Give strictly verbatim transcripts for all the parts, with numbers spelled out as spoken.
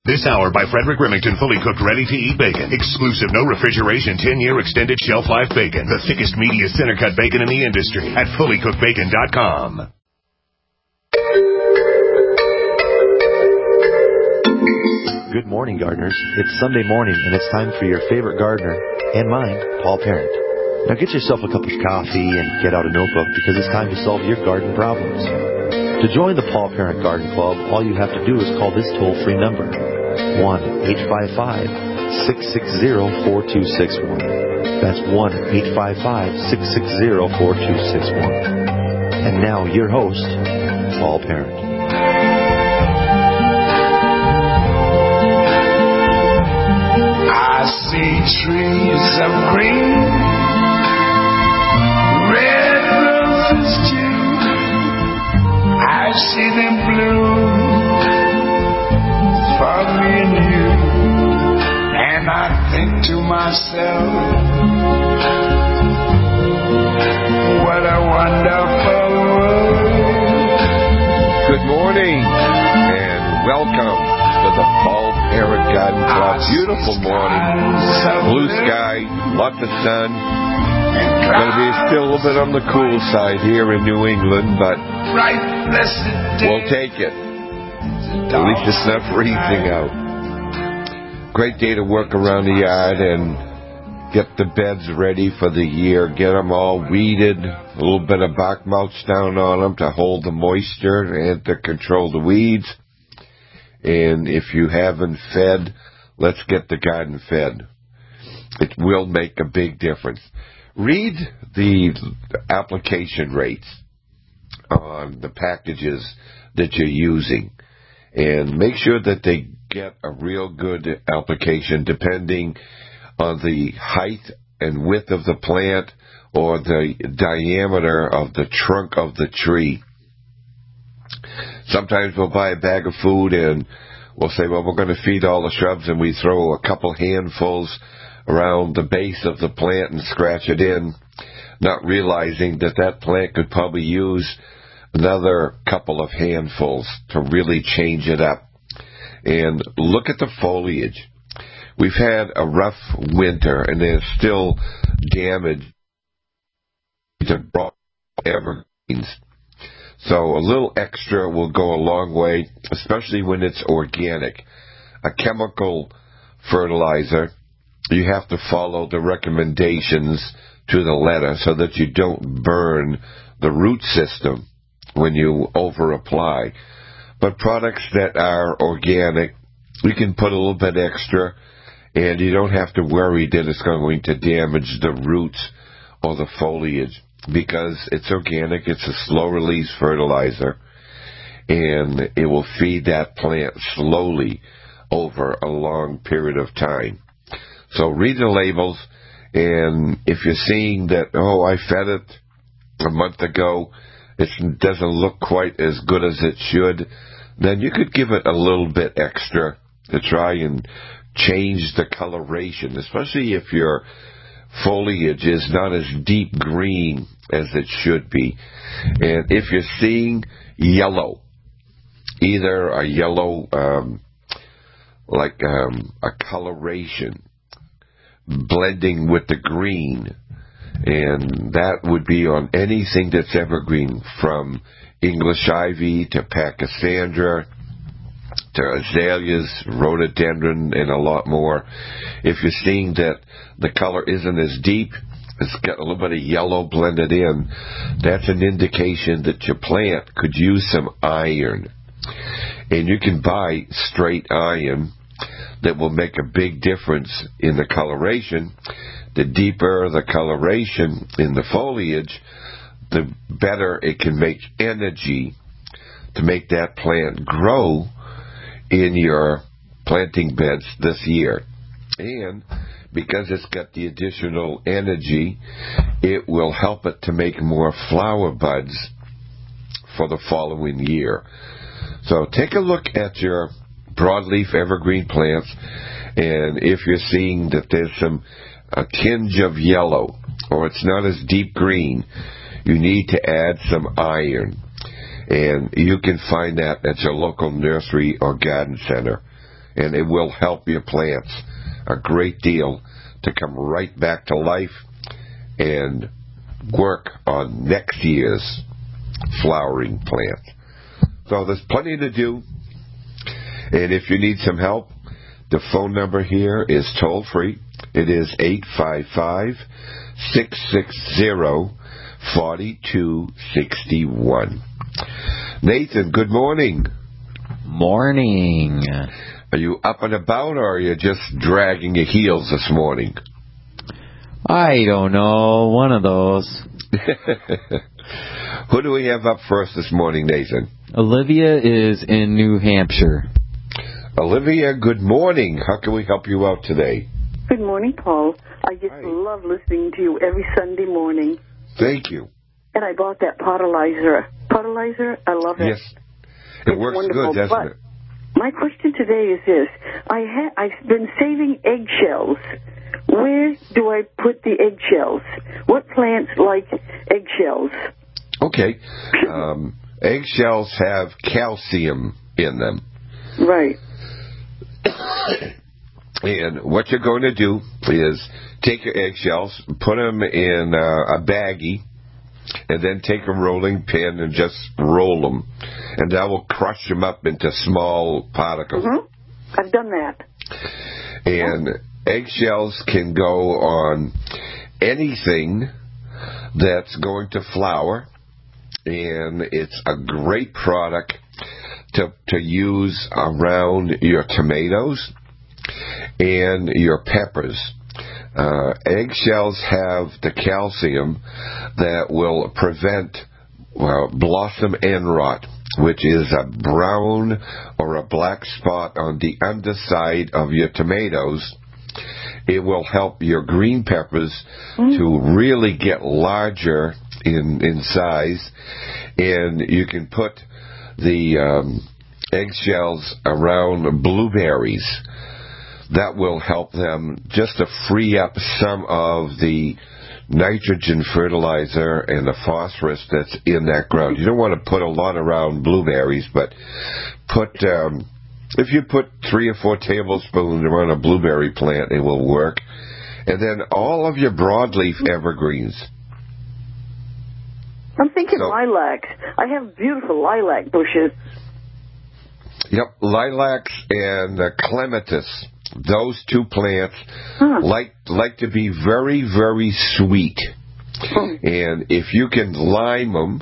This hour by Frederick Remington, fully cooked, ready-to-eat bacon. Exclusive, no refrigeration, ten-year extended shelf life bacon. The thickest, meatiest, center-cut bacon in the industry at fully cooked bacon dot com. Good morning, gardeners. It's Sunday morning, and it's time for your favorite gardener, and mine, Paul Parent. Now get yourself a cup of coffee and get out a notebook, because it's time to solve your garden problems. To join the Paul Parent Garden Club, all you have to do is call this toll-free number, one eight five five, six six zero, four two six one. That's one eight five five, six six zero, four two six one. And now, your host, Paul Parent. I see trees of green, red roses too. I see them bloom for me and you. And I think to myself, what a wonderful world. Good morning and welcome to the Paul Parent Garden Club. Beautiful morning, blue sky, lots of sun. Going to be still a little bit on the cool side here in New England, but we'll take it. At least it's not freezing out. Great day to work around the yard and get the beds ready for the year. Get them all weeded, a little bit of bark mulch down on them to hold the moisture and to control the weeds. And if you haven't fed, let's get the garden fed. It will make a big difference. Read the application rates on the packages that you're using and make sure that they get a real good application depending on the height and width of the plant or the diameter of the trunk of the tree. Sometimes we'll buy a bag of food and we'll say, well, we're going to feed all the shrubs, and we throw a couple handfuls around the base of the plant and scratch it in, not realizing that that plant could probably use another couple of handfuls to really change it up. And look at the foliage. We've had a rough winter, and there's still damage to broad evergreens. So a little extra will go a long way, especially when it's organic. A chemical fertilizer, you have to follow the recommendations to the letter so that you don't burn the root system when you over-apply. But products that are organic, you can put a little bit extra, and you don't have to worry that it's going to damage the roots or the foliage, because it's organic, it's a slow-release fertilizer, and it will feed that plant slowly over a long period of time. So read the labels, and if you're seeing that, oh, I fed it a month ago, it doesn't look quite as good as it should, then you could give it a little bit extra to try and change the coloration, especially if your foliage is not as deep green as it should be. And if you're seeing yellow, either a yellow, um, like um, a coloration, blending with the green, and that would be on anything that's evergreen, from English ivy to pachysandra to azaleas, rhododendron, and a lot more. If you're seeing that the color isn't as deep, it's got a little bit of yellow blended in, that's an indication that your plant could use some iron. And you can buy straight iron that will make a big difference in the coloration. The deeper the coloration in the foliage, the better it can make energy to make that plant grow in your planting beds this year. And because it's got the additional energy, it will help it to make more flower buds for the following year. So take a look at your broadleaf evergreen plants, and if you're seeing that there's some a tinge of yellow, or it's not as deep green, you need to add some iron. And you can find that at your local nursery or garden center. and it will help your plants a great deal to come right back to life and work on next year's flowering plant. So there's plenty to do, and if you need some help, the phone number here is toll free. It is eight five five, six six zero, four two six one. Nathan, good morning. Morning. Are you up and about, or are you just dragging your heels this morning? I don't know. One of those. Who do we have up first this morning, Nathan? Olivia is in New Hampshire. Olivia, good morning. How can we help you out today? Good morning, Paul. I just Hi. love listening to you every Sunday morning. Thank you. And I bought that potalizer. Potalizer, I love it. Yes. It It's works wonderful, good, doesn't but it? my question today is this. I ha- I've been saving eggshells. Where do I put the eggshells? What plants like eggshells? Okay. Um, eggshells have calcium in them. Right. And what you're going to do is take your eggshells, put them in uh, a baggie, and then take a rolling pin and just roll them. And that will crush them up into small particles. Mm-hmm. I've done that. And eggshells can go on anything that's going to flower, and it's a great product to to use around your tomatoes and your peppers. Uh, eggshells have the calcium that will prevent well, blossom end rot, which is a brown or a black spot on the underside of your tomatoes. It will help your green peppers mm. to really get larger in in size, and you can put the um, eggshells around blueberries. That will help them just to free up some of the nitrogen fertilizer and the phosphorus that's in that ground. You don't want to put a lot around blueberries, but put um, if you put three or four tablespoons around a blueberry plant, it will work. And then all of your broadleaf evergreens. I'm thinking so, lilacs. I have beautiful lilac bushes. Yep, lilacs and uh, clematis. Those two plants huh. like like to be very, very sweet. Hmm. And if you can lime them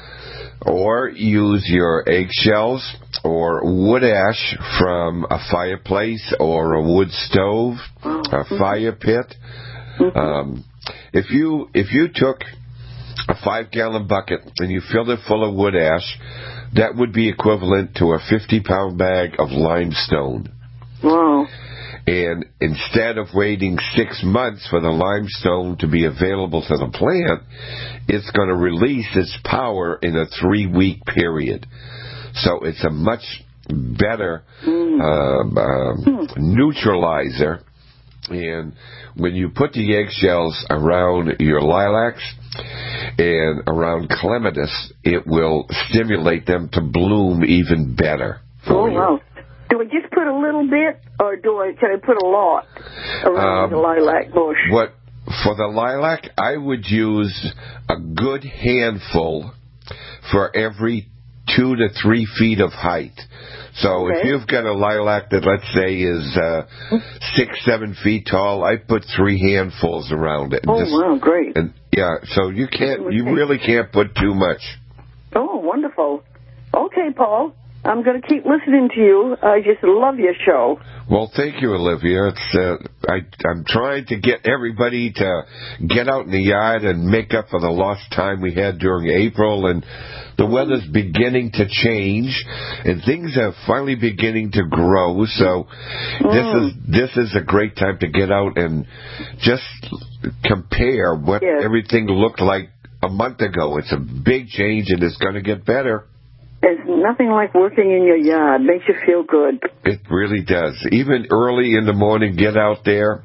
or use your eggshells or wood ash from a fireplace or a wood stove, oh. a mm-hmm. fire pit, mm-hmm. um, if you if you took a five-gallon bucket and you filled it full of wood ash, that would be equivalent to a fifty-pound bag of limestone. Wow. And instead of waiting six months for the limestone to be available to the plant, it's going to release its power in a three-week period. So it's a much better mm. uh, uh, mm. neutralizer. And when you put the eggshells around your lilacs and around clematis, it will stimulate them to bloom even better for oh, you. Wow. Do I just put a little bit, or do I can I put a lot around um, the lilac bush? What for the lilac? I would use a good handful for every two to three feet of height. So okay. if you've got a lilac that, let's say, is uh, six, seven feet tall, I put three handfuls around it. And oh just, wow, great! And yeah, so you can't, okay. you really can't put too much. Oh, wonderful. Okay, Paul. I'm going to keep listening to you. I just love your show. Well, thank you, Olivia. It's uh, I, I'm trying to get everybody to get out in the yard and make up for the lost time we had during April. And the weather's beginning to change, and things are finally beginning to grow. So mm. this is this is a great time to get out and just compare what yes. everything looked like a month ago. It's a big change, and it's going to get better. There's nothing like working in your yard. Makes you feel good. It really does. Even early in the morning, get out there, oh.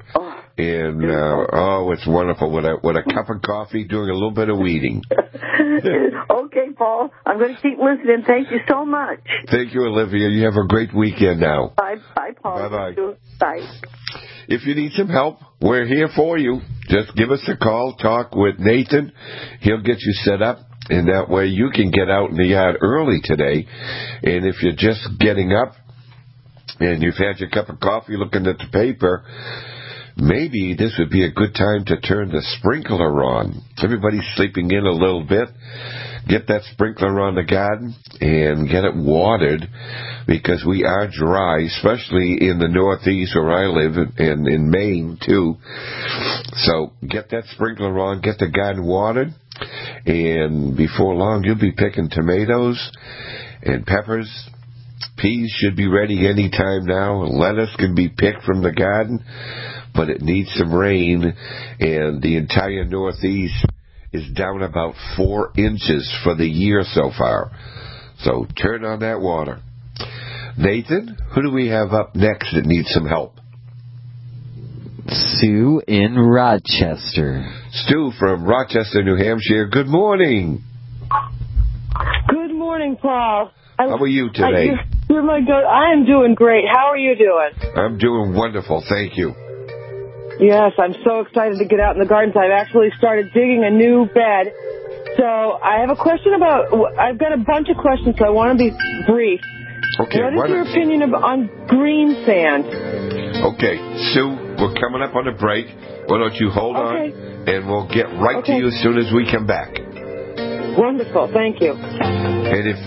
And, uh, oh, it's wonderful with a, with a cup of coffee, doing a little bit of weeding. Okay, Paul. I'm going to keep listening. Thank you so much. Thank you, Olivia. You have a great weekend now. Bye, bye, Paul. Bye-bye. Bye. If you need some help, we're here for you. Just give us a call, talk with Nathan. He'll get you set up, and that way you can get out in the yard early today. And if you're just getting up and you've had your cup of coffee looking at the paper, maybe this would be a good time to turn the sprinkler on. Everybody's sleeping in a little bit. Get that sprinkler on the garden and get it watered, because we are dry, especially in the Northeast where I live, and in Maine too. So get that sprinkler on, get the garden watered, and before long you'll be picking tomatoes and peppers. Peas should be ready any time now. Lettuce can be picked from the garden, but it needs some rain, and the entire Northeast is down about four inches for the year so far. So turn on that water. Nathan, who do we have up next that needs some help? Sue in Rochester. Stu from Rochester, New Hampshire. Good morning. Good morning, Paul. I, How are you today? I, you're my good. I am doing great. How are you doing? I'm doing wonderful, thank you. Yes, I'm so excited to get out in the gardens. I've actually started digging a new bed. So I have a question about, I've got a bunch of questions, so I want to be brief. Okay. What is your opinion of, on green sand? Okay, Sue, we're coming up on a break. Why don't you hold okay. on, and we'll get right okay. to you as soon as we come back. Wonderful, thank you. And if...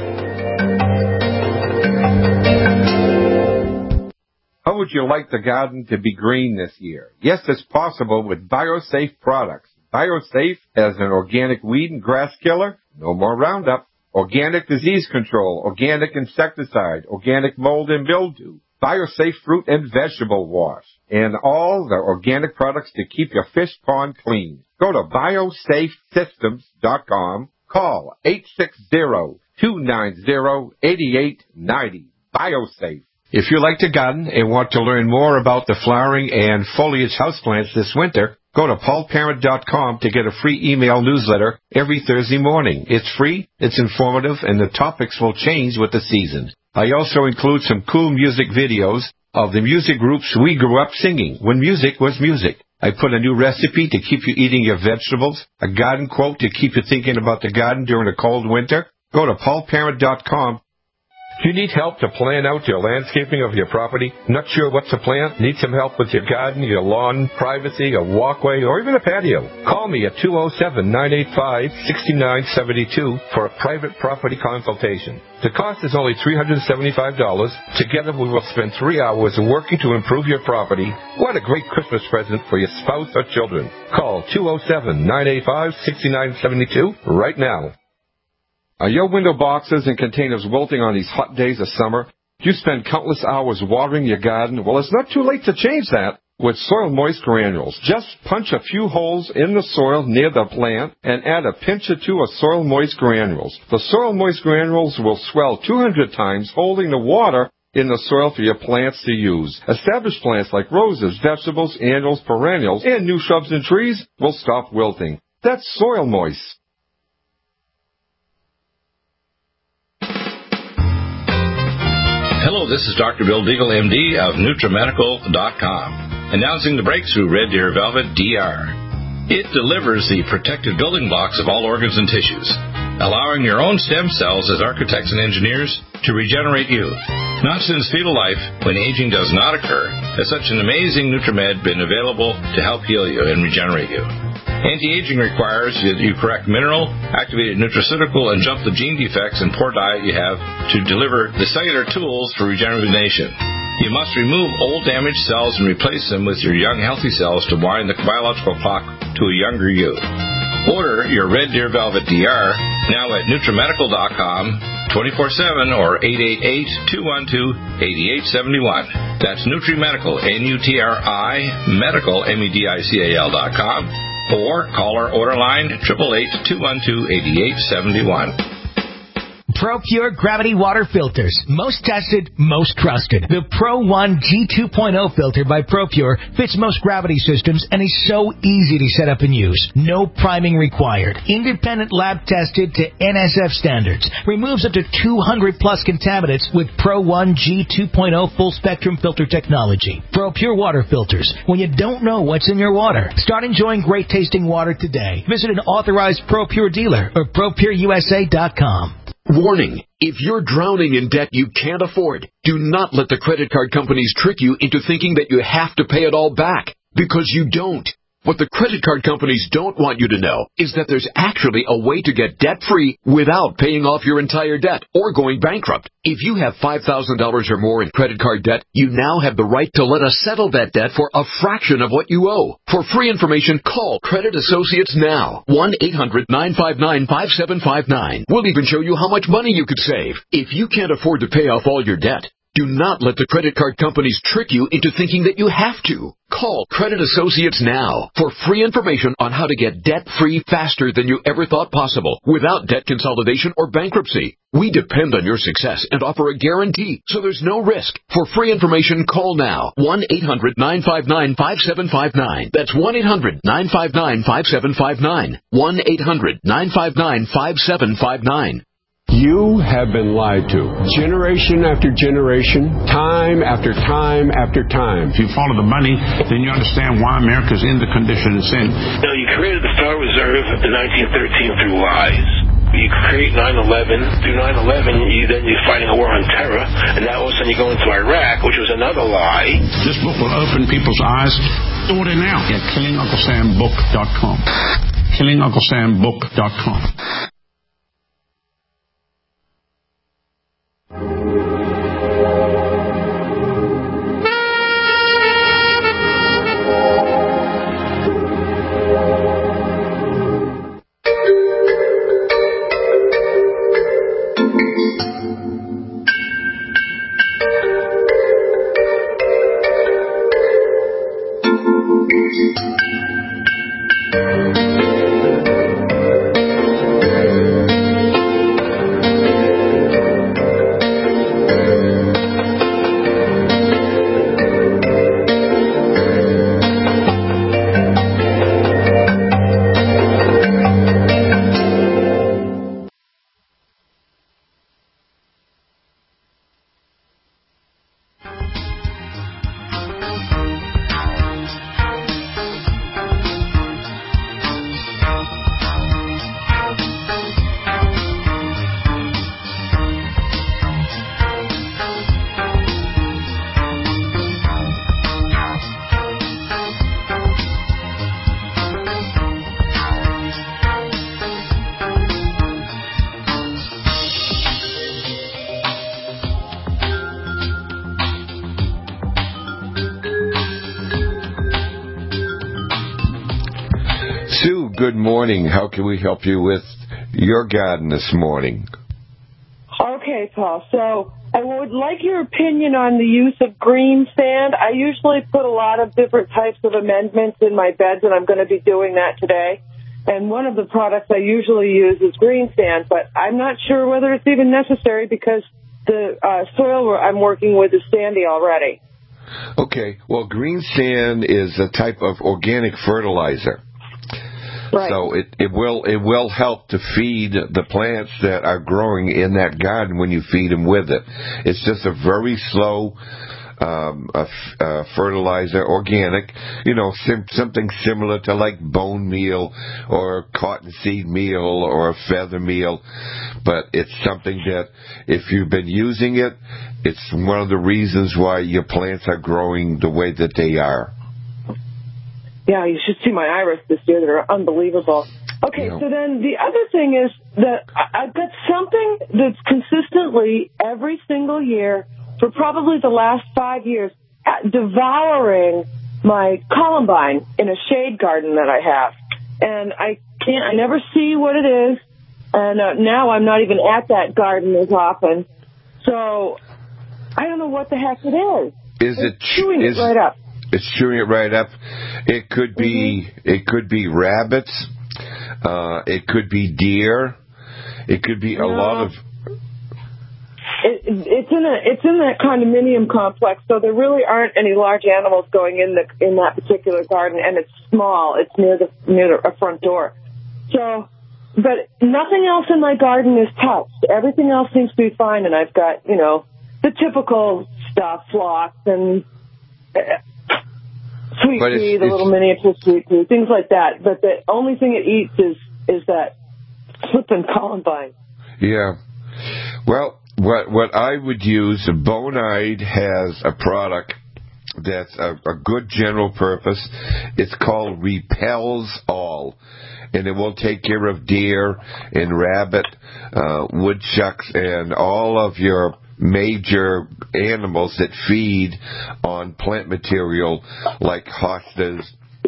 How would you like the garden to be green this year? Yes, it's possible with BioSafe products. BioSafe has an organic weed and grass killer, no more Roundup, organic disease control, organic insecticide, organic mold and mildew, BioSafe fruit and vegetable wash, and all the organic products to keep your fish pond clean. Go to biosafe systems dot com, call eight six zero, two nine zero, eight eight nine zero. BioSafe. If you like to garden and want to learn more about the flowering and foliage houseplants this winter, go to paul parent dot com to get a free email newsletter every Thursday morning. It's free, it's informative, and the topics will change with the season. I also include some cool music videos of the music groups we grew up singing when music was music. I put a new recipe to keep you eating your vegetables, a garden quote to keep you thinking about the garden during a cold winter. Go to paul parent dot com. Do you need help to plan out your landscaping of your property? Not sure what to plant? Need some help with your garden, your lawn, privacy, a walkway, or even a patio? Call me at two oh seven, nine eight five, six nine seven two for a private property consultation. The cost is only three hundred seventy-five dollars. Together we will spend three hours working to improve your property. What a great Christmas present for your spouse or children. Call two oh seven, nine eight five, six nine seven two right now. Are your window boxes and containers wilting on these hot days of summer? Do you spend countless hours watering your garden? Well, it's not too late to change that with Soil Moist Granules. Just punch a few holes in the soil near the plant and add a pinch or two of Soil Moist Granules. The Soil Moist Granules will swell two hundred times, holding the water in the soil for your plants to use. Established plants like roses, vegetables, annuals, perennials, and new shrubs and trees will stop wilting. That's Soil Moist. Hello, this is Doctor Bill Deagle, M D of Nutrimedical dot com, announcing the breakthrough Red Deer Velvet D R. It delivers the protective building blocks of all organs and tissues, allowing your own stem cells as architects and engineers to regenerate you. Not since fetal life, when aging does not occur, has such an amazing Nutrimed been available to help heal you and regenerate you. Anti-aging requires that you correct mineral, activated nutraceutical, and jump the gene defects and poor diet you have to deliver the cellular tools for regeneration. You must remove old damaged cells and replace them with your young healthy cells to wind the biological clock to a younger you. Order your Red Deer Velvet D R now at Nutrimedical dot com, twenty-four seven or eight eight eight, two one two, eight eight seven one. That's Nutrimedical, N U T R I, medical, M E D I C A L dot com. Or call our order line, eight eight eight, two one two, eight eight seven one. ProPure Gravity Water Filters. Most tested, most trusted. The Pro one G two point oh filter by ProPure fits most gravity systems and is so easy to set up and use. No priming required. Independent lab tested to N S F standards. Removes up to two hundred plus contaminants with Pro one G two point oh full spectrum filter technology. ProPure water filters. When you don't know what's in your water. Start enjoying great tasting water today. Visit an authorized ProPure dealer or Pro Pure U S A dot com. Warning, if you're drowning in debt you can't afford, do not let the credit card companies trick you into thinking that you have to pay it all back, because you don't. What the credit card companies don't want you to know is that there's actually a way to get debt-free without paying off your entire debt or going bankrupt. If you have five thousand dollars or more in credit card debt, you now have the right to let us settle that debt for a fraction of what you owe. For free information, call Credit Associates now. one eight hundred nine five nine five seven five nine. We'll even show you how much money you could save. If you can't afford to pay off all your debt, do not let the credit card companies trick you into thinking that you have to. Call Credit Associates now for free information on how to get debt-free faster than you ever thought possible without debt consolidation or bankruptcy. We depend on your success and offer a guarantee, so there's no risk. For free information, call now. one eight hundred nine five nine five seven five nine. That's one eight hundred nine five nine five seven five nine. one eight hundred nine five nine five seven five nine. You have been lied to, generation after generation, time after time after time. If you follow the money, then you understand why America's in the condition it's in. You know, you created the Federal Reserve in nineteen thirteen through lies. You create nine eleven. Through nine eleven, you, then you're fighting a war on terror, and now all of a sudden you go into Iraq, which was another lie. This book will open people's eyes. Order now at killing uncle sam book dot com. killing uncle sam book dot com. Good morning. How can we help you with your garden this morning? Okay, Paul. So I would like your opinion on the use of green sand. I usually put a lot of different types of amendments in my beds, and I'm going to be doing that today. And one of the products I usually use is green sand, but I'm not sure whether it's even necessary because the uh, soil I'm working with is sandy already. Okay. Well, green sand is a type of organic fertilizer. Right. So it, it will it will help to feed the plants that are growing in that garden when you feed them with it. It's just a very slow um, a, a fertilizer, organic, you know, sim- something similar to like bone meal or cottonseed meal or feather meal. But it's something that if you've been using it, it's one of the reasons why your plants are growing the way that they are. Yeah, you should see my iris this year. They're unbelievable. Okay, yeah. So then the other thing is that I've got something that's consistently every single year for probably the last five years devouring my columbine in a shade garden that I have. And I can't, I never see what it is. And uh, now I'm not even at that garden as often. So I don't know what the heck it is. Is it's it chewing is, it right up? It's chewing it right up. It could be mm-hmm. it could be rabbits. Uh, it could be deer. It could be no. a lot of. it, it's in a it's in that condominium complex, so there really aren't any large animals going in the in that particular garden, and it's small. It's near the near the front door. So, but nothing else in my garden is touched. Everything else seems to be fine, and I've got, you know, the typical stuff, phlox and uh, sweet but pea, it's, the it's, little miniature sweet pea, things like that. But the only thing it eats is is that flippin' columbine. Yeah. Well, what what I would use, Bonide has a product that's a, a good general purpose. It's called Repels All, and it will take care of deer and rabbit, uh, woodchucks, and all of your major animals that feed on plant material like hostas.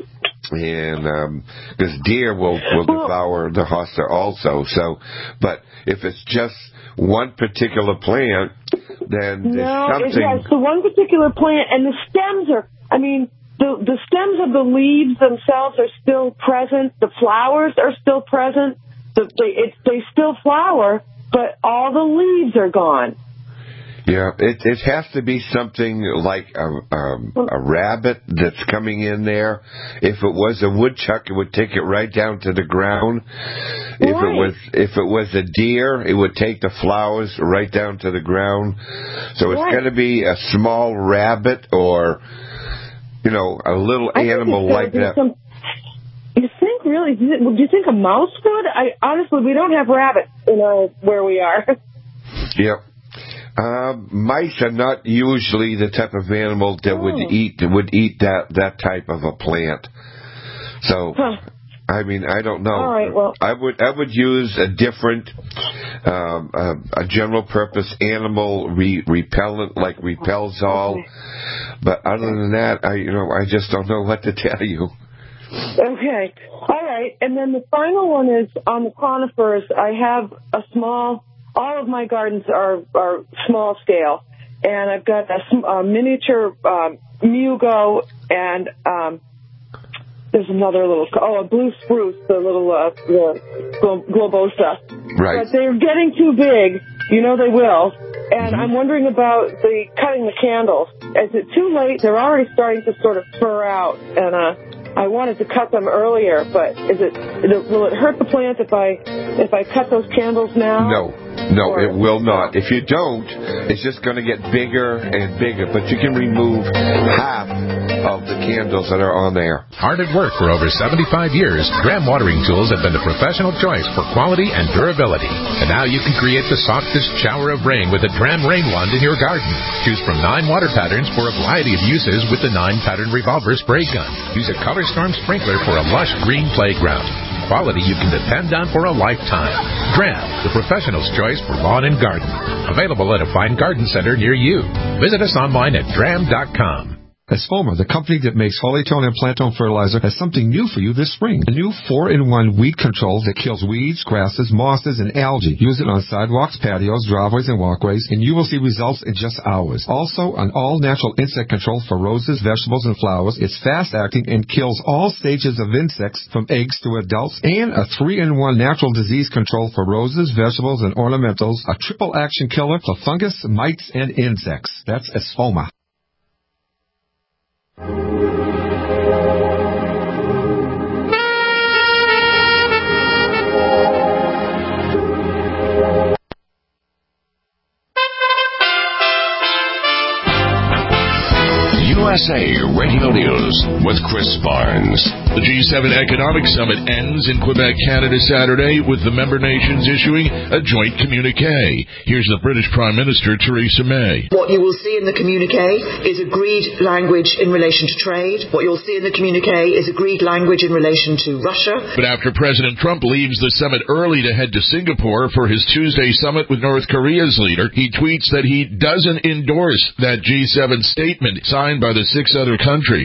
And because um, deer will, will devour the hosta also. So, but if it's just one particular plant, then no, there's something. No, it's the one particular plant, and the stems are. I mean, the the stems of the leaves themselves are still present. The flowers are still present. The, they it, they still flower, but all the leaves are gone. Yeah, it it has to be something like a, um, a rabbit that's coming in there. If it was a woodchuck, it would take it right down to the ground. If right. it was if it was a deer, it would take the flowers right down to the ground. So it's right. going to be a small rabbit or, you know, a little I animal like that. Some, you think really? Do you, do you think a mouse would? I honestly, we don't have rabbits in our, where we are. Yep. Uh, mice are not usually the type of animal that oh. would eat that would eat that, that type of a plant. So, huh. I mean, I don't know. All right, well, I would I would use a different, um, uh, a general purpose animal re- repellent like Repels All. Okay. But other than that, I you know I just don't know what to tell you. Okay, all right, and then the final one is on the conifers. I have a small. All of my gardens are, are small scale, and I've got a, a miniature um, mugo, and um, there's another little, oh, a blue spruce, the little uh, the globosa. Right. But they're getting too big. You know they will. And mm-hmm. I'm wondering about the cutting the candles. Is it too late? They're already starting to sort of fur out, and uh, I wanted to cut them earlier, but is it will it hurt the plant if I if I cut those candles now? No, no, or, it will not. If you don't, it's just going to get bigger and bigger. But you can remove half of the candles that are on there. Hard at work for over seventy-five years, Dram watering tools have been the professional choice for quality and durability. And now you can create the softest shower of rain with a Dram rain wand in your garden. Choose from nine water patterns for a variety of uses with the nine pattern revolver spray gun. Use a color storm sprinkler for a lush green playground. Quality you can depend on for a lifetime. Dram, the professional's choice for lawn and garden. Available at a fine garden center near you. Visit us online at dram dot com. Espoma, the company that makes Holytone and Plantone fertilizer, has something new for you this spring. A new four in one weed control that kills weeds, grasses, mosses, and algae. Use it on sidewalks, patios, driveways, and walkways, and you will see results in just hours. Also, an all-natural insect control for roses, vegetables, and flowers. It's fast-acting and kills all stages of insects from eggs to adults. And a three in one natural disease control for roses, vegetables, and ornamentals. A triple-action killer for fungus, mites, and insects. That's Espoma. U S A Radio News with Chris Barnes. The G seven Economic Summit ends in Quebec, Canada Saturday, with the member nations issuing a joint communique. Here's the British Prime Minister, Theresa May. What you will see in the communique is agreed language in relation to trade. What you'll see in the communique is agreed language in relation to Russia. But after President Trump leaves the summit early to head to Singapore for his Tuesday summit with North Korea's leader, he tweets that he doesn't endorse that G seven statement signed by the six other countries.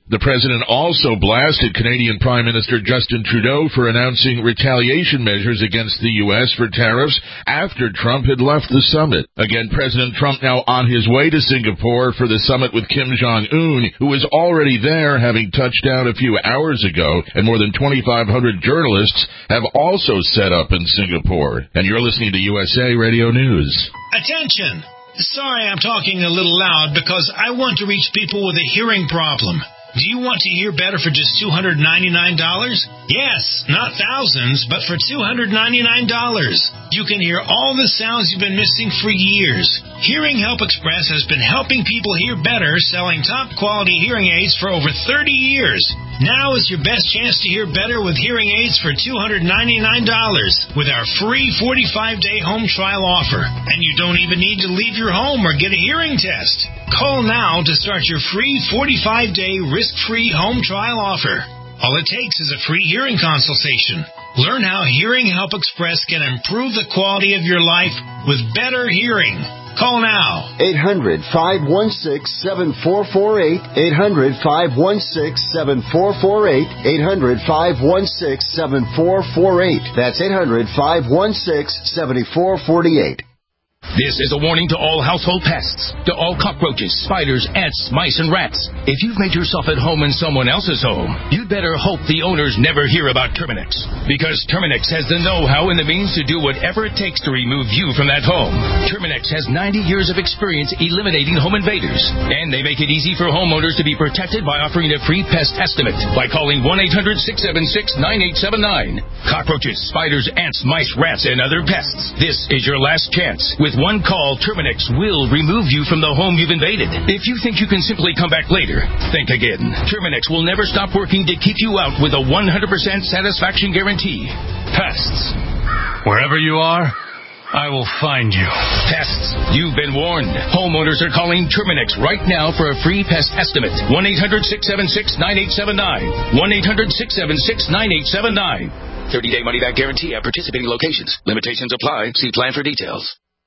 The president also blasted Canadian Prime Minister Justin Trudeau for announcing retaliation measures against the U S for tariffs after Trump had left the summit. Again, President Trump now on his way to Singapore for the summit with Kim Jong-un, who was already there, having touched down a few hours ago, and more than twenty-five hundred journalists have also set up in Singapore. And you're listening to U S A Radio News. Attention! Sorry I'm talking a little loud because I want to reach people with a hearing problem. Do you want to hear better for just two hundred ninety-nine dollars? Yes, not thousands, but for two hundred ninety-nine dollars. You can hear all the sounds you've been missing for years. Hearing Help Express has been helping people hear better, selling top-quality hearing aids for over thirty years. Now is your best chance to hear better with hearing aids for two hundred ninety-nine dollars with our free forty-five day home trial offer. And you don't even need to leave your home or get a hearing test. Call now to start your free forty-five day risk-free home trial offer. All it takes is a free hearing consultation. Learn how Hearing Help Express can improve the quality of your life with better hearing. Call now. eight hundred, five one six, seven four four eight. eight hundred, five one six, seven four four eight. eight hundred, five one six, seven four four eight. That's eight hundred, five one six, seven four four eight. This is a warning to all household pests, to all cockroaches, spiders, ants, mice, and rats. If you've made yourself at home in someone else's home, you'd better hope the owners never hear about Terminix. Because Terminix has the know-how and the means to do whatever it takes to remove you from that home. Terminix has ninety years of experience eliminating home invaders. And they make it easy for homeowners to be protected by offering a free pest estimate by calling one eight hundred, six seven six, nine eight seven nine. Cockroaches, spiders, ants, mice, rats, and other pests. This is your last chance. With one call, Terminix will remove you from the home you've invaded. If you think you can simply come back later, think again. Terminix will never stop working to keep you out with a one hundred percent satisfaction guarantee. Pests. Wherever you are, I will find you. Pests. You've been warned. Homeowners are calling Terminix right now for a free pest estimate. one eight hundred, six seven six, nine eight seven nine. one eight hundred, six seven six, nine eight seven nine. thirty day money-back guarantee at participating locations. Limitations apply. See plan for details.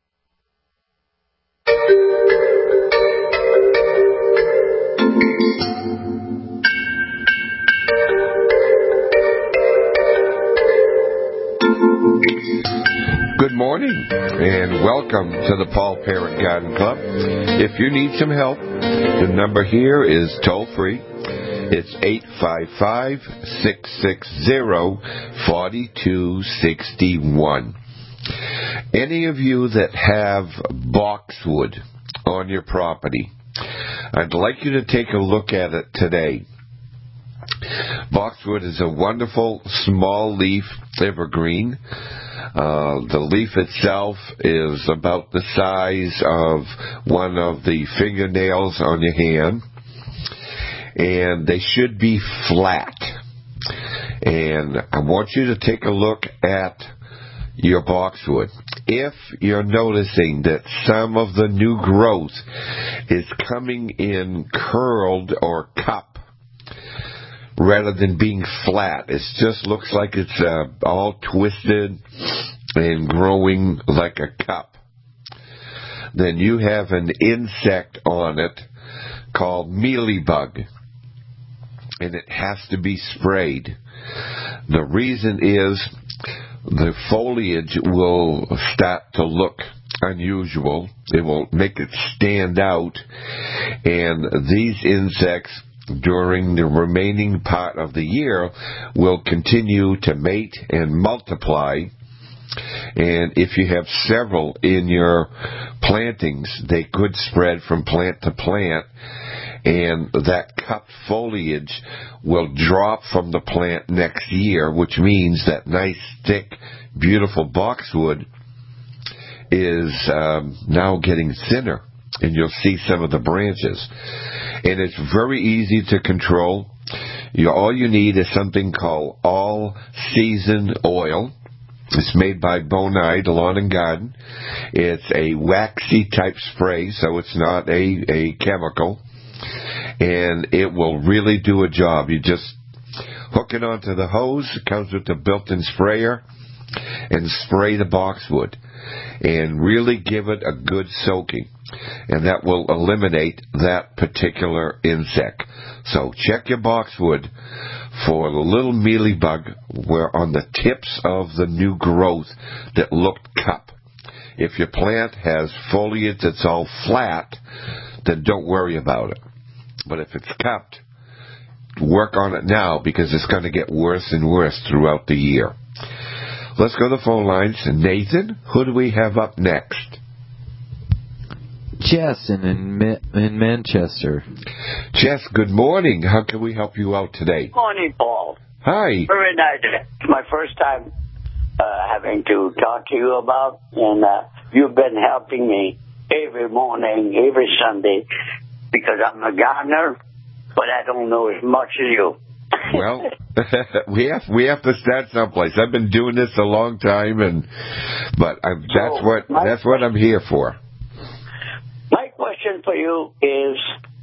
Good morning, and welcome to the Paul Parent Garden Club. If you need some help, the number here is toll-free. It's eight five five, six six zero, four two six one. Any of you that have boxwood on your property, I'd like you to take a look at it today. Boxwood is a wonderful small leaf evergreen. Uh, the leaf itself is about the size of one of the fingernails on your hand, and they should be flat. And I want you to take a look at your boxwood. If you're noticing that some of the new growth is coming in curled or cup rather than being flat, it just looks like it's uh, all twisted and growing like a cup, then you have an insect on it called mealybug, and it has to be sprayed. The reason is the foliage will start to look unusual. It will make it stand out, and these insects during the remaining part of the year will continue to mate and multiply. And if you have several in your plantings, they could spread from plant to plant, and that cupped foliage will drop from the plant next year, which means that nice, thick, beautiful boxwood is um, now getting thinner, and you'll see some of the branches. And it's very easy to control. You, all you need is something called all-season oil. It's made by Bonide Lawn and Garden. It's a waxy type spray, so it's not a, a chemical. And it will really do a job. You just hook it onto the hose. It comes with the built-in sprayer. and spray the boxwood and really give it a good soaking. And that will eliminate that particular insect. So check your boxwood for the little mealybug where on the tips of the new growth that look cup. If your plant has foliage that's all flat, then don't worry about it. But if it's cupped, work on it now because it's going to get worse and worse throughout the year. Let's go to the phone lines. Nathan, who do we have up next? Jess in, in, in Manchester. Jess, good morning. How can we help you out today? Morning, Paul. Hi. Very nice. It's my first time uh, having to talk to you about, and uh, you've been helping me every morning, every Sunday, because I'm a gardener, but I don't know as much as you. Well, we have we have to start someplace. I've been doing this a long time, and but I'm, that's so what that's what I'm here for. My question for you is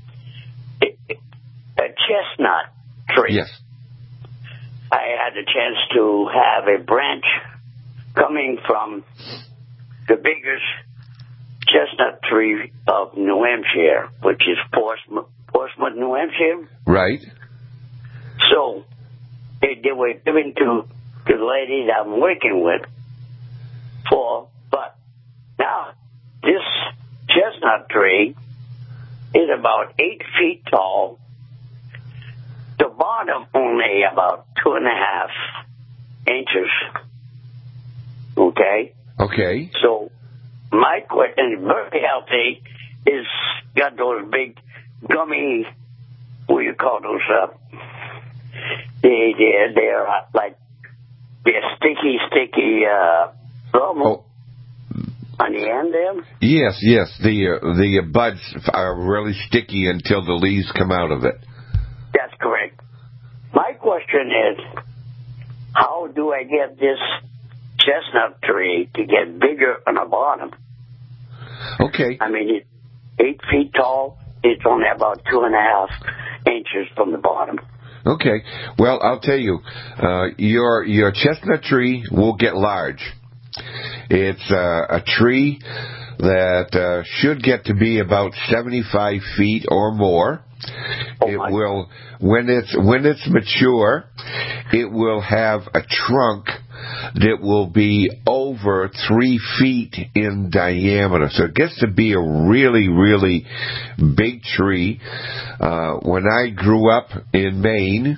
a chestnut tree. Yes. I had a chance to have a branch coming from the biggest chestnut tree of New Hampshire, which is Portsmouth, Portsmouth, New Hampshire. Right. So they, they were given to the lady that I'm working with for, but now this chestnut tree is about eight feet tall. The bottom only about two and a half inches. Okay? Okay. So my question, very healthy, is got those big gummy, what do you call those? Uh, they, they're, they're uh, like, they're sticky, sticky, uh, oh. on the end there? Yes, yes. The uh, the buds are really sticky until the leaves come out of it. That's correct. My question is, how do I get this chestnut tree to get bigger on the bottom? Okay. I mean, it's eight feet tall. It's only about two and a half inches from the bottom. Okay. Well, I'll tell you, uh, your your chestnut tree will get large. It's uh, a tree that uh, should get to be about seventy-five feet or more. Oh it will, when it's when it's mature, it will have a trunk that will be over three feet in diameter. So it gets to be a really, really big tree. Uh, when I grew up in Maine,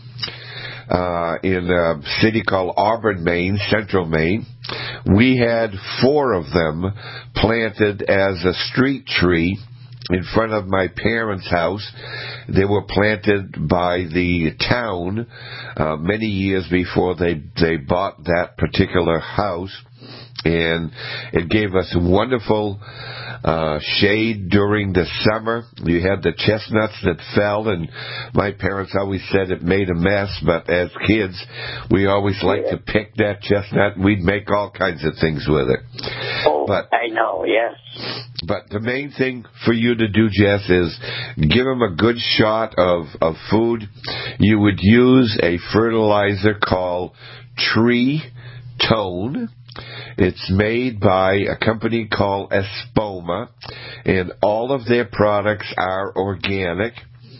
uh, in a city called Auburn, Maine, central Maine, we had four of them planted as a street tree in front of my parents' house. They were planted by the town uh, many years before they they bought that particular house, and it gave us wonderful uh, shade during the summer. You had the chestnuts that fell, and my parents always said it made a mess, but as kids, we always liked to pick that chestnut, and we'd make all kinds of things with it. Oh, but, I know, yes. But the main thing for you to do, Jess, is give them a good shot of, of food. You would use a fertilizer called Tree Tone. It's made by a company called Espoma, and all of their products are organic.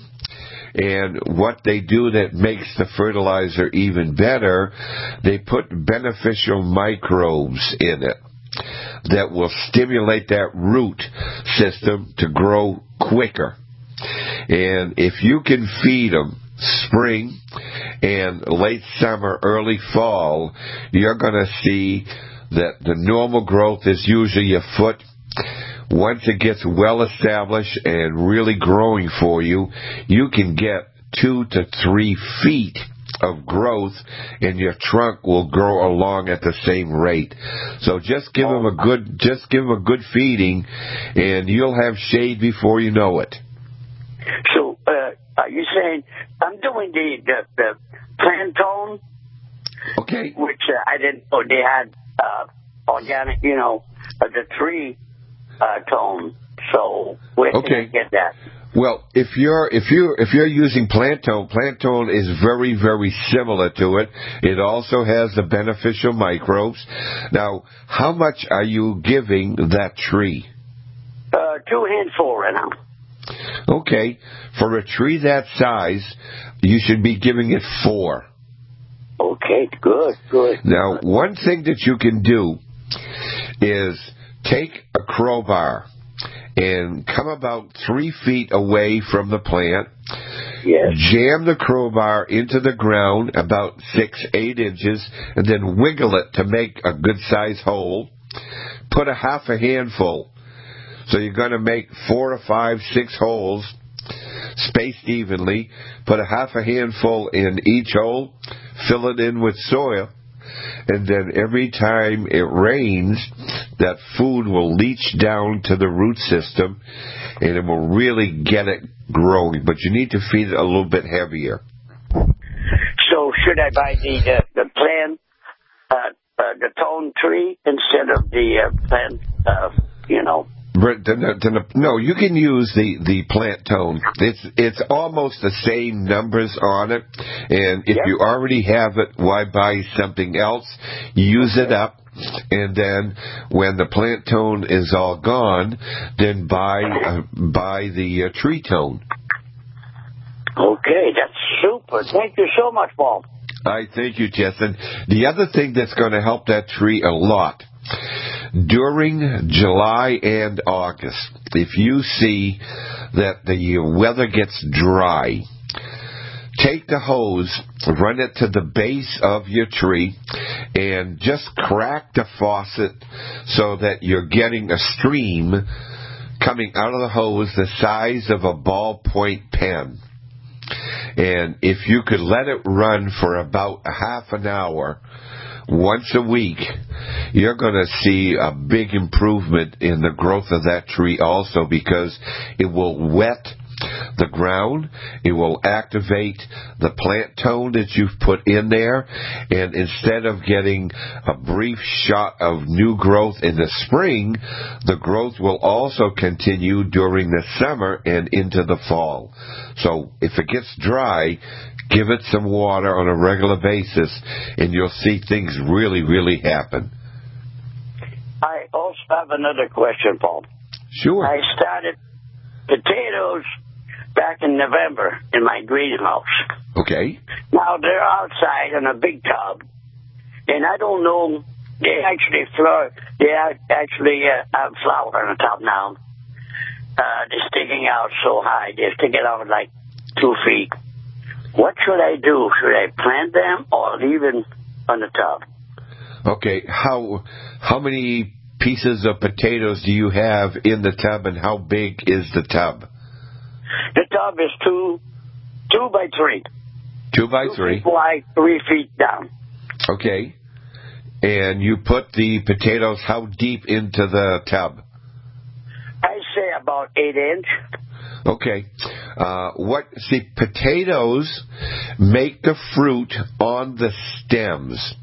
And what they do that makes the fertilizer even better, they put beneficial microbes in it that will stimulate that root system to grow quicker. And if you can feed them spring and late summer, early fall, you're going to see that the normal growth is usually a foot. Once it gets well established and really growing for you, you can get two to three feet of growth, and your trunk will grow along at the same rate. So just give them a good, just give them a good feeding, and you'll have shade before you know it. So, uh, are you saying I'm doing the the, the plant tone? Okay. Which uh, I didn't know they had uh, organic, you know, uh, the tree uh, tone. So where can okay. I get that? Well, if you're if you if you're using plant tone, plant tone is very very similar to it. It also has the beneficial microbes. Now, how much are you giving that tree? Uh, two handful right now. Okay, for a tree that size, you should be giving it four. Okay, good, good. Now, one thing that you can do is take a crowbar and come about three feet away from the plant. Yes. Jam the crowbar into the ground about six, eight inches, and then wiggle it to make a good-sized hole. Put a half a handful. So you're going to make four or five, six holes, spaced evenly. Put a half a handful in each hole. Fill it in with soil. And then every time it rains, that food will leach down to the root system, and it will really get it growing. But you need to feed it a little bit heavier. So should I buy the the, the plant, uh, uh, the tone tree instead of the uh, plant, uh, you know? No, you can use the, the plant tone. It's it's almost the same numbers on it, and if yep. you already have it, why buy something else? Use okay. it up, and then when the plant tone is all gone, then buy uh, buy the uh, tree tone. Okay, that's super. Thank you so much, Paul. I thank you, Jess. And the other thing that's going to help that tree a lot, during July and August, if you see that the weather gets dry, take the hose, run it to the base of your tree, and just crack the faucet so that you're getting a stream coming out of the hose the size of a ballpoint pen. And if you could let it run for about a half an hour once a week, you're going to see a big improvement in the growth of that tree also, because it will wet the ground, it will activate the plant tone that you've put in there, and instead of getting a brief shot of new growth in the spring, the growth will also continue during the summer and into the fall. So if it gets dry, give it some water on a regular basis, and you'll see things really, really happen. I also have another question, Paul. Sure. I started potatoes back in November in my greenhouse. Okay. Now, they're outside in a big tub, and I don't know, they actually flower, they actually uh, have flower in the top now. Uh, they're sticking out so high. They're sticking out like two feet. What should I do? Should I plant them or leave them on the tub? Okay, how how many pieces of potatoes do you have in the tub, and how big is the tub? The tub is two, two by three. Two by two three. Feet wide, three feet down. Okay. And you put the potatoes how deep into the tub? I say about eight inch. Okay. Uh, what? See, potatoes make the fruit on the stems.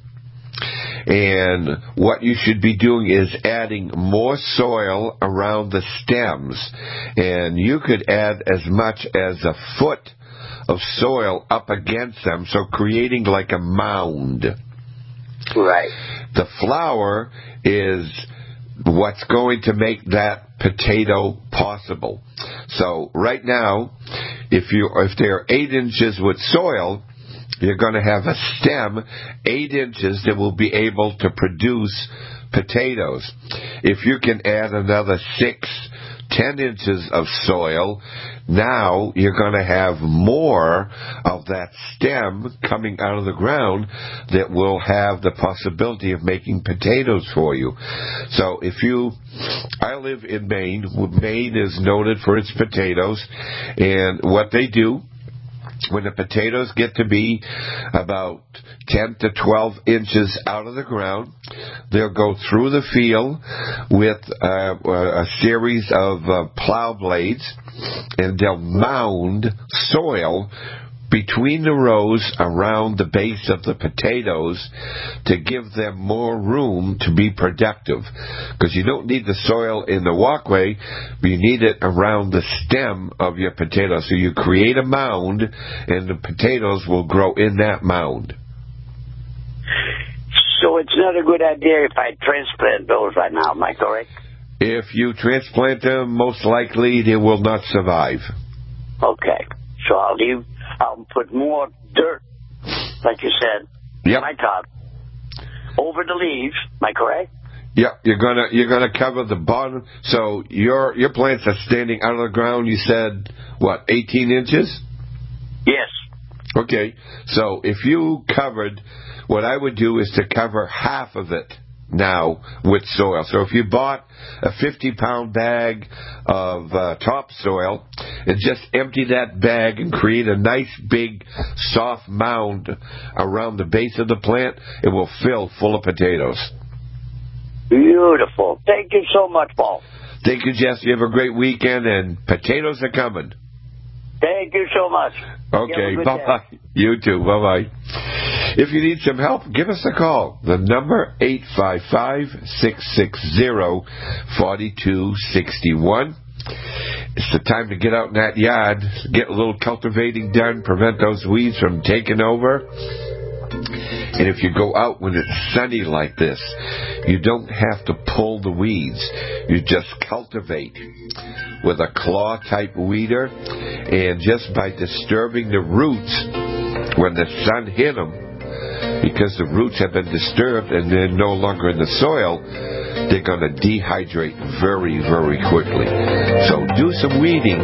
And what you should be doing is adding more soil around the stems. And you could add as much as a foot of soil up against them, so creating like a mound. Right. The flower is what's going to make that potato possible. So right now, if you if they're eight inches with soil, you're going to have a stem eight inches that will be able to produce potatoes. If you can add another six, ten inches of soil, now you're going to have more of that stem coming out of the ground that will have the possibility of making potatoes for you. So if you, I live in Maine. Maine is noted for its potatoes, and what they do, when the potatoes get to be about ten to twelve inches out of the ground, they'll go through the field with uh, a series of uh, plow blades, and they'll mound soil between the rows around the base of the potatoes to give them more room to be productive. Because you don't need the soil in the walkway, but you need it around the stem of your potato. So you create a mound, and the potatoes will grow in that mound. So it's not a good idea if I transplant those right now, am I correct? If you transplant them, most likely they will not survive. Okay. So I'll leave, I'll put more dirt, like you said, yep. on my top, over the leaves, am I correct? Yeah, you're gonna you're gonna cover the bottom. So your your plants are standing out of the ground. You said what, eighteen inches? Yes. Okay. So if you covered, what I would do is to cover half of it now with soil. So if you bought a fifty pound bag of uh, topsoil and just empty that bag and create a nice big soft mound around the base of the plant, it will fill full of potatoes. Beautiful. Thank you so much, Paul. Thank you, Jesse. You have a great weekend, and potatoes are coming. Thank you so much. Okay, bye-bye. You too. Bye-bye. If you need some help, give us a call. The number, eight five five, six six zero, four two six one. It's the time to get out in that yard, get a little cultivating done, prevent those weeds from taking over. And if you go out when it's sunny like this, you don't have to pull the weeds. You just cultivate with a claw-type weeder, and just by disturbing the roots when the sun hit them, because the roots have been disturbed and they're no longer in the soil, they're going to dehydrate very, very quickly. So do some weeding.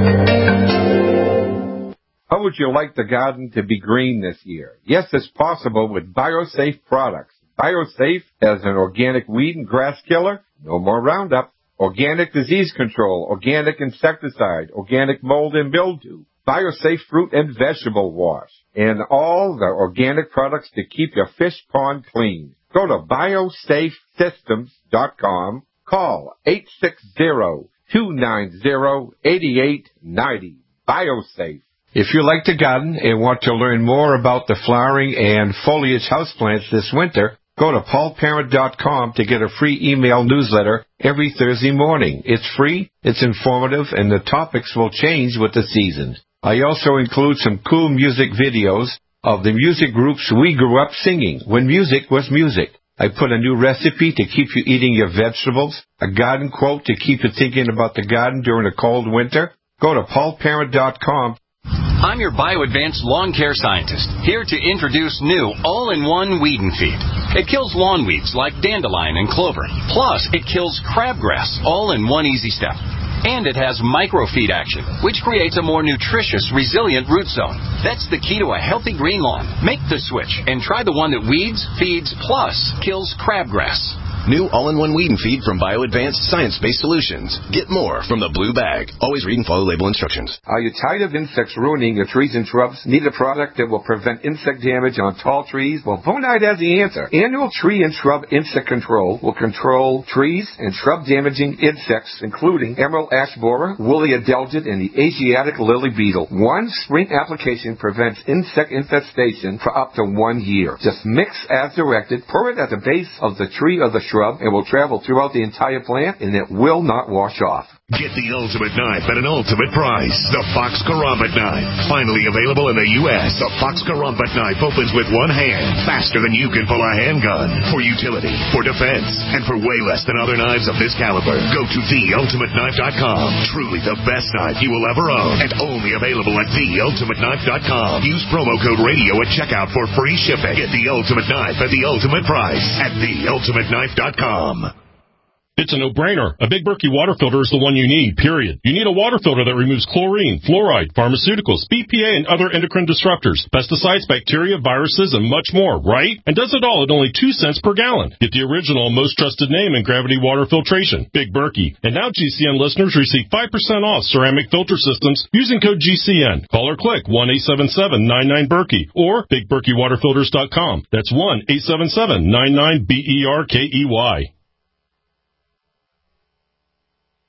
How would you like the garden to be green this year? Yes, it's possible with BioSafe products. BioSafe has an organic weed and grass killer, no more Roundup, organic disease control, organic insecticide, organic mold and mildew, BioSafe fruit and vegetable wash, and all the organic products to keep your fish pond clean. Go to biosafe systems dot com. Call eight six zero, two nine zero, eight eight nine zero. BioSafe. If you like to garden and want to learn more about the flowering and foliage houseplants this winter, go to paul parent dot com to get a free email newsletter every Thursday morning. It's free, it's informative, and the topics will change with the seasons. I also include some cool music videos of the music groups we grew up singing when music was music. I put a new recipe to keep you eating your vegetables, a garden quote to keep you thinking about the garden during a cold winter. Go to paul parent dot com. I'm your BioAdvanced lawn care scientist, here to introduce new all-in-one weed and feed. It kills lawn weeds like dandelion and clover. Plus, it kills crabgrass, all in one easy step. And it has microfeed action, which creates a more nutritious, resilient root zone. That's the key to a healthy green lawn. Make the switch and try the one that weeds, feeds, plus kills crabgrass. New all-in-one weed and feed from BioAdvanced Science-Based Solutions. Get more from the blue bag. Always read and follow label instructions. Are you tired of insects ruining your trees and shrubs? Need a product that will prevent insect damage on tall trees? Well, Bonide has the answer. Annual Tree and Shrub Insect Control will control trees and shrub-damaging insects, including emerald ash borer, woolly adelgid, and the Asiatic lily beetle. One spring application prevents insect infestation for up to one year. Just mix as directed, pour it at the base of the tree or the shrub, and will travel throughout the entire plant, and it will not wash off. Get the ultimate knife at an ultimate price. The Fox Karambit knife. Finally available in the U S The Fox Karambit knife opens with one hand, faster than you can pull a handgun. For utility, for defense, and for way less than other knives of this caliber. Go to the ultimate knife dot com. Truly the best knife you will ever own, and only available at the ultimate knife dot com. Use promo code radio at checkout for free shipping. Get the ultimate knife at the ultimate price at the ultimate knife dot com. It's a no-brainer. A Big Berkey water filter is the one you need, period. You need a water filter that removes chlorine, fluoride, pharmaceuticals, B P A, and other endocrine disruptors, pesticides, bacteria, viruses, and much more, right? And does it all at only two cents per gallon. Get the original, most trusted name in gravity water filtration, Big Berkey. And now G C N listeners receive five percent off ceramic filter systems using code G C N. Call or click one eight seven seven nine nine Berkey or big berkey water filters dot com. That's one eight seven seven nine nine B E R K E Y.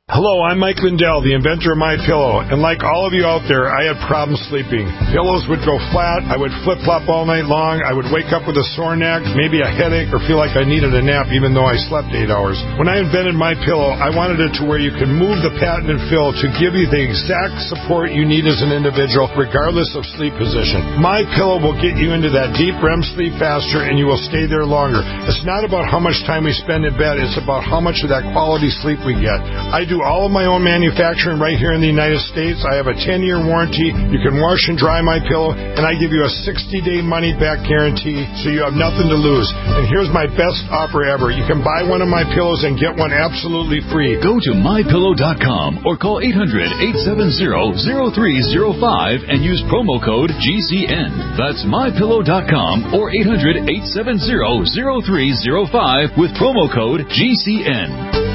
Hello, I'm Mike Lindell, the inventor of MyPillow, and like all of you out there, I had problems sleeping. Pillows would go flat, I would flip-flop all night long, I would wake up with a sore neck, maybe a headache, or feel like I needed a nap even though I slept eight hours. When I invented MyPillow, I wanted it to where you could move the patented fill to give you the exact support you need as an individual, regardless of sleep position. MyPillow will get you into that deep R E M sleep faster, and you will stay there longer. It's not about how much time we spend in bed, it's about how much of that quality sleep we get. I do all of my own manufacturing right here in the United States. I have a ten-year warranty. You can wash and dry my pillow, and I give you a sixty-day money-back guarantee, so you have nothing to lose. And here's my best offer ever. You can buy one of my pillows and get one absolutely free. Go to my pillow dot com or call eight hundred, eight seven zero, zero three zero five and use promo code G C N. That's my pillow dot com or eight hundred, eight seven zero, zero three zero five with promo code G C N.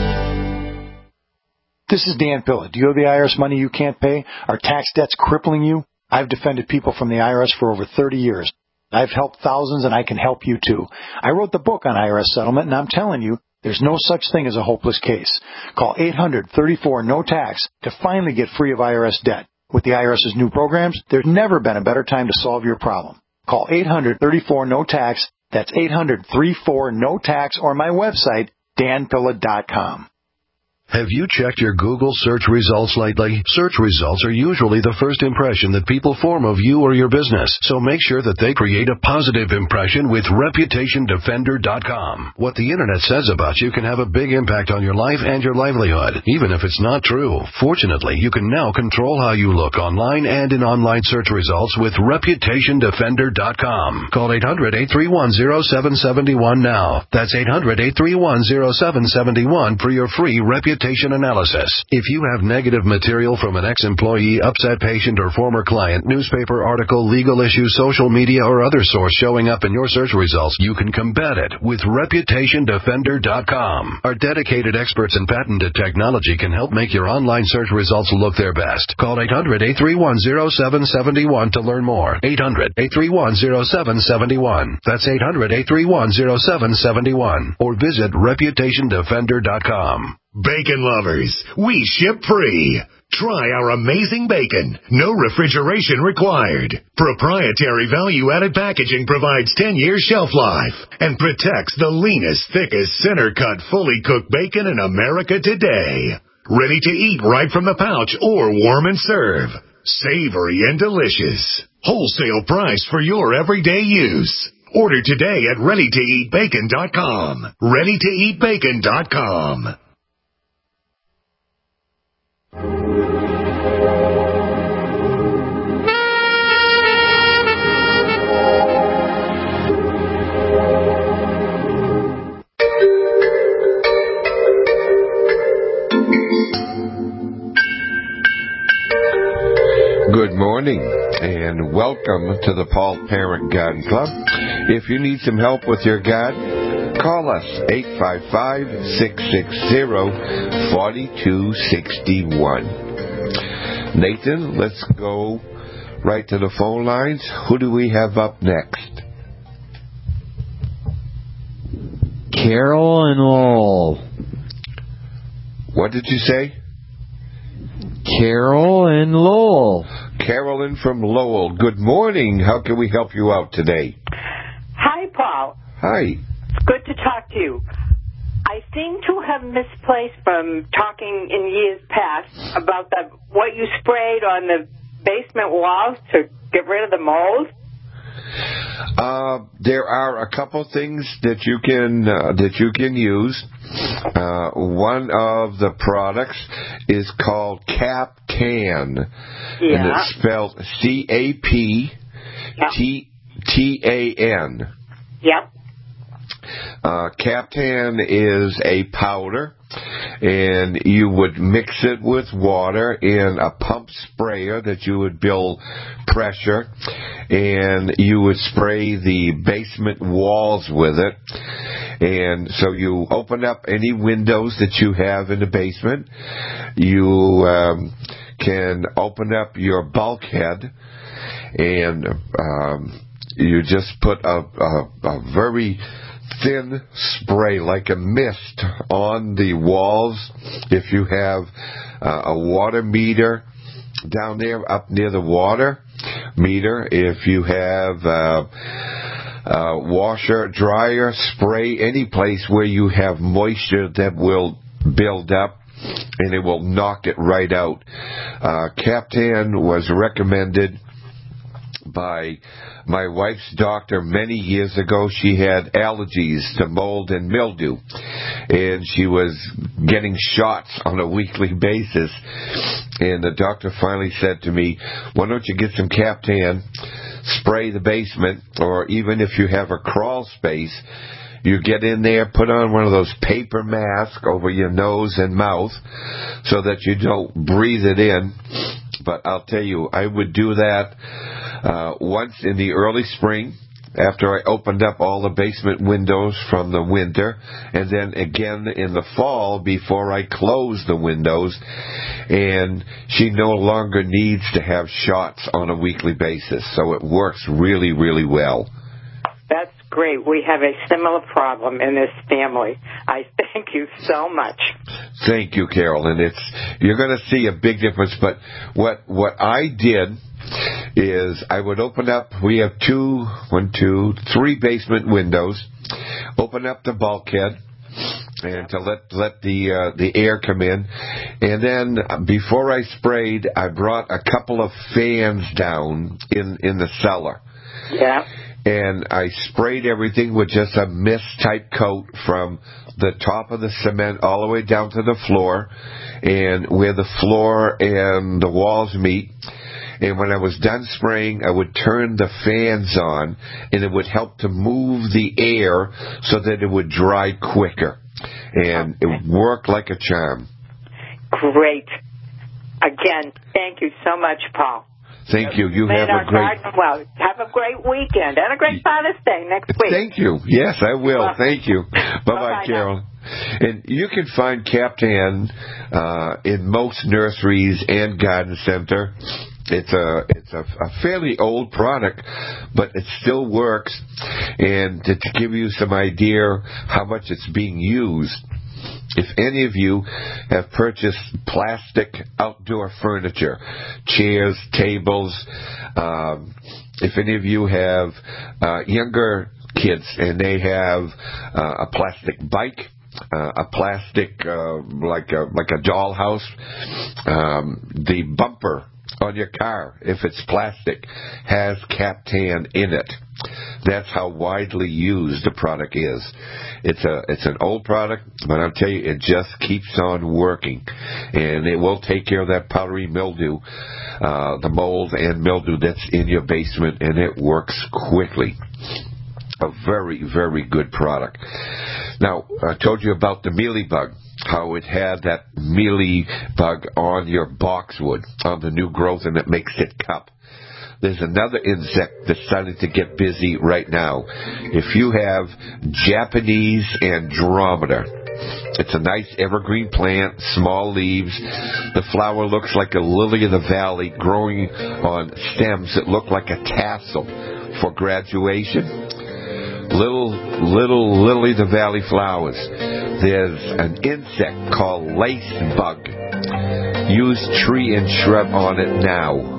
This is Dan Pilla. Do you owe the I R S money you can't pay? Are tax debts crippling you? I've defended people from the I R S for over thirty years. I've helped thousands, and I can help you too. I wrote the book on I R S settlement, and I'm telling you, there's no such thing as a hopeless case. Call eight hundred, thirty-four, no tax to finally get free of I R S debt. With the IRS's new programs, there's never been a better time to solve your problem. Call eight hundred, thirty-four, no tax. That's eight hundred, thirty-four, no tax, or my website, dan pilla dot com. Have you checked your Google search results lately? Search results are usually the first impression that people form of you or your business, so make sure that they create a positive impression with reputation defender dot com. What the Internet says about you can have a big impact on your life and your livelihood, even if it's not true. Fortunately, you can now control how you look online and in online search results with reputation defender dot com. Call eight hundred, eight three one, zero seven seven one now. That's eight hundred, eight three one, zero seven seven one for your free reputation analysis. If you have negative material from an ex-employee, upset patient, or former client, newspaper article, legal issue, social media, or other source showing up in your search results, you can combat it with reputation defender dot com. Our dedicated experts in patented technology can help make your online search results look their best. Call eight hundred, eight three one, zero seven seven one to learn more. eight hundred, eight three one, zero seven seven one. That's eight hundred, eight three one, zero seven seven one. Or visit reputation defender dot com. Bacon lovers, we ship free. Try our amazing bacon. No refrigeration required. Proprietary value-added packaging provides ten years shelf life and protects the leanest, thickest, center-cut, fully cooked bacon in America today. Ready to eat right from the pouch or warm and serve. Savory and delicious. Wholesale price for your everyday use. Order today at ready to eat bacon dot com. ready to eat bacon dot com. Good morning and welcome to the Paul Parent Garden Club. If you need some help with your garden, call us eight five five, six six zero, four two six one. Nathan, let's go right to the phone lines. Who do we have up next? Carol and Lowell. What did you say? Carol and Lowell. Carolyn from Lowell. Good morning. How can we help you out today? Hi, Paul. Hi. It's good to talk to you. I seem to have misplaced from talking in years past about the what you sprayed on the basement walls to get rid of the mold. Uh, there are a couple things that you can uh, that you can use. Uh, one of the products is called Captan, yeah. and it's spelled C A P T T A N. Yep. Uh, Captan is a powder, and you would mix it with water in a pump sprayer that you would build pressure, and you would spray the basement walls with it. And so you open up any windows that you have in the basement. You um, can open up your bulkhead, and um, you just put a, a, a very thin spray, like a mist, on the walls. If you have uh, a water meter down there up near the water meter, if you have uh, uh, washer, dryer, spray any place where you have moisture that will build up, and it will knock it right out. Uh, Captan was recommended by my wife's doctor many years ago. She had allergies to mold and mildew, and she was getting shots on a weekly basis. And the doctor finally said to me, why don't you get some Captan, spray the basement, or even if you have a crawl space, you get in there, put on one of those paper masks over your nose and mouth so that you don't breathe it in. But I'll tell you, I would do that uh, once in the early spring after I opened up all the basement windows from the winter, and then again in the fall before I closed the windows. And she no longer needs to have shots on a weekly basis, so it works really, really well. That's great. We have a similar problem in this family. I thank you so much. Thank you, Carol. And it's you're going to see a big difference. But what what I did is I would open up. We have two, one, two, three basement windows. Open up the bulkhead and to let let the uh, the air come in. And then before I sprayed, I brought a couple of fans down in in the cellar. Yeah. And I sprayed everything with just a mist-type coat from the top of the cement all the way down to the floor, and where the floor and the walls meet. And when I was done spraying, I would turn the fans on, and it would help to move the air so that it would dry quicker. And okay. It worked like a charm. Great. Again, thank you so much, Paul. Thank you. You have a great... Well, have a great weekend and a great Father's Day next week. Thank you. Yes, I will. Well, thank you. Bye-bye, Bye-bye Carol. Now. And you can find Captan uh, in most nurseries and garden center. It's a it's a, a fairly old product, but it still works. And to, to give you some idea how much it's being used, if any of you have purchased plastic outdoor furniture, chairs, tables, um, if any of you have uh, younger kids and they have uh, a plastic bike, uh, a plastic uh, like a like a dollhouse, um, the bumper on your car, if it's plastic, has Captan in it. That's how widely used the product is. It's a it's an old product, but I'll tell you, it just keeps on working, and it will take care of that powdery mildew, uh, the mold and mildew that's in your basement, and it works quickly. A very, very good product. Now, I told you about the mealybug, how it had that mealybug on your boxwood, on the new growth, and it makes it cup. There's another insect that's starting to get busy right now. If you have Japanese Andromeda, it's a nice evergreen plant, small leaves. The flower looks like a lily of the valley growing on stems that look like a tassel for graduation. Little, little lily of the valley flowers. There's an insect called lace bug. Use tree and shrub on it now.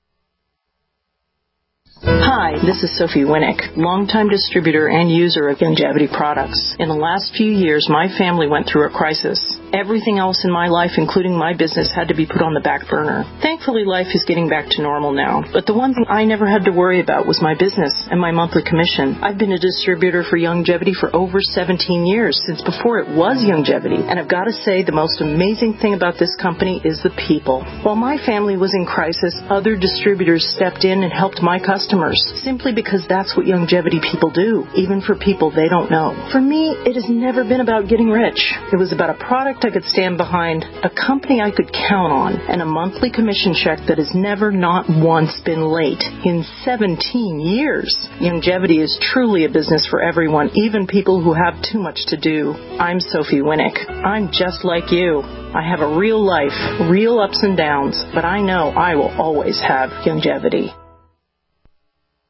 Hi, this is Sophie Winnick, longtime distributor and user of Youngevity products. In the last few years, my family went through a crisis. Everything else in my life, including my business, had to be put on the back burner. Thankfully, life is getting back to normal now. But the one thing I never had to worry about was my business and my monthly commission. I've been a distributor for Youngevity for over seventeen years, since before it was Youngevity. And I've got to say, the most amazing thing about this company is the people. While my family was in crisis, other distributors stepped in and helped my customers, simply because that's what Youngevity people do, even for people they don't know. For me, it has never been about getting rich. It was about a product I could stand behind, a company I could count on, and a monthly commission check that has never not once been late in seventeen years. Youngevity is truly a business for everyone, even people who have too much to do. I'm Sophie Winnick. I'm just like you. I have a real life, real ups and downs, but I know I will always have Youngevity.